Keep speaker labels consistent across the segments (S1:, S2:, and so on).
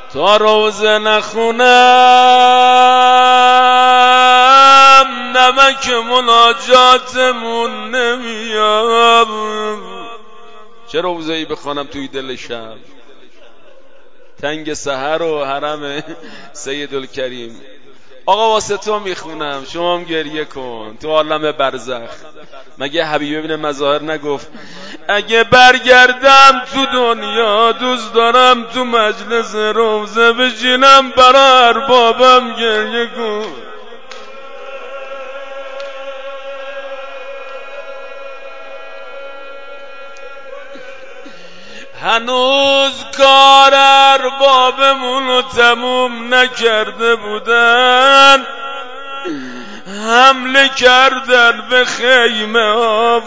S1: تا روزه نخونم نمک مناجاتمون نمیاد. چه روزه ای بخوانم توی دل شب، تنگ سحر و حرم سیدالکریم. آقا واسه تو میخونم، شما هم گریه کن تو عالم برزخ. مگه حبیب ابن مظاهر نگفت اگه برگردم تو دنیا دوست دارم تو مجلس روزه بشینم برای اربابم گریه کن. هنوز کار اربابمونو تموم نکرده بودن، حمله کردن به خیمه ها.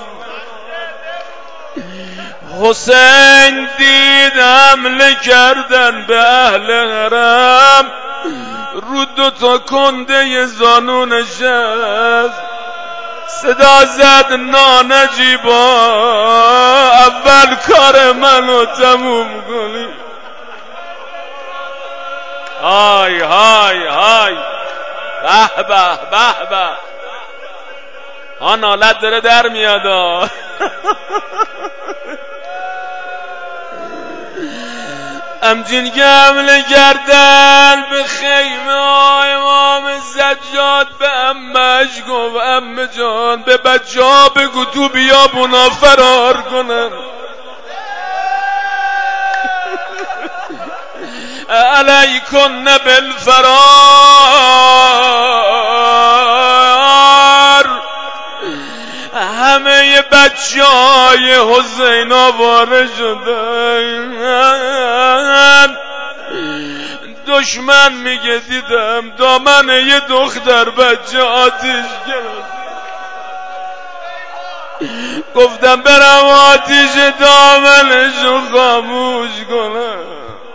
S1: حسین دید حمله کردن به اهل حرم، رو 2 کنده زانونش هست. صدا زد نانجیبا اول کار منو تموم کنی. های های های به به به به. نالت داره در میاد. همچین که حمله کردن به خیمه امام سجاد به امش گفت امه جان به بچه ها بگو تو بیابونا فرار کنن. علیکن بالفرار. همه بچه های حسین آواره شدن. دشمن میگه دیدم دامن یه دختر بچه آتیش گرفت. گفتم برم آتیش دامنشو خاموش کنم.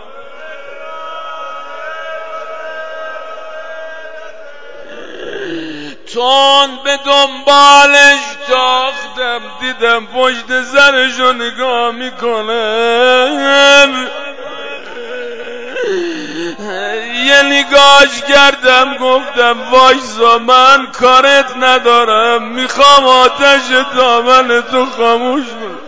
S1: تون به دنبالش تاختم، دیدم پشت سرشو نگاه میکنم. یه نگاهش کردم گفتم وایسا من کارت ندارم، میخوام آتش دامن تو خاموش کنم.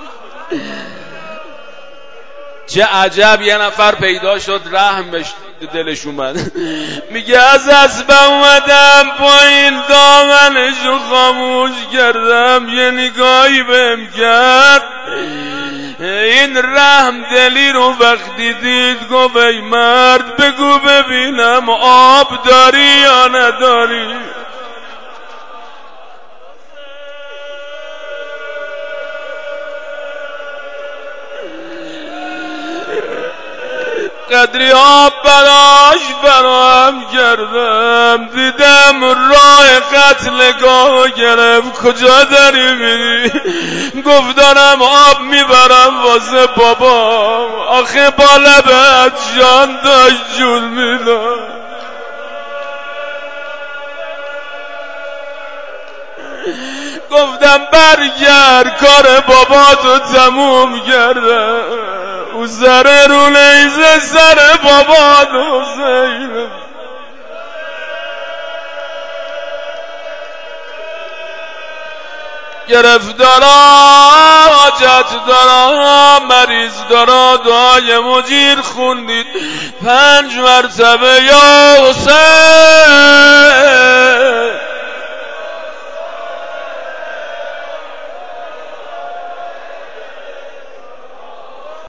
S1: چه عجب یه نفر پیدا شد رحم بهش دلش اومد. میگه از اسب اومدم پایین دامنشو خاموش کردم، یه نگاهی بهم کرد. این رحم دلی رو وقتی دید گفت ای مرد بگو ببینم آب داری یا نداری. قدری آب براش فراهم کردم، دیدم راه قتلگاه گرفت. کجا داری میری؟ گفت دارم آب میبرم واسه بابا. آخه با لبت جان داشت جون میدم. گفتم برگرد کار باباتو تموم کردم. او سر رو نیزه سر باباتو حسین. گرفتارا حاجت دارا مریض دارا دعای مجیر خوندید 5 مرتبه یا حسین.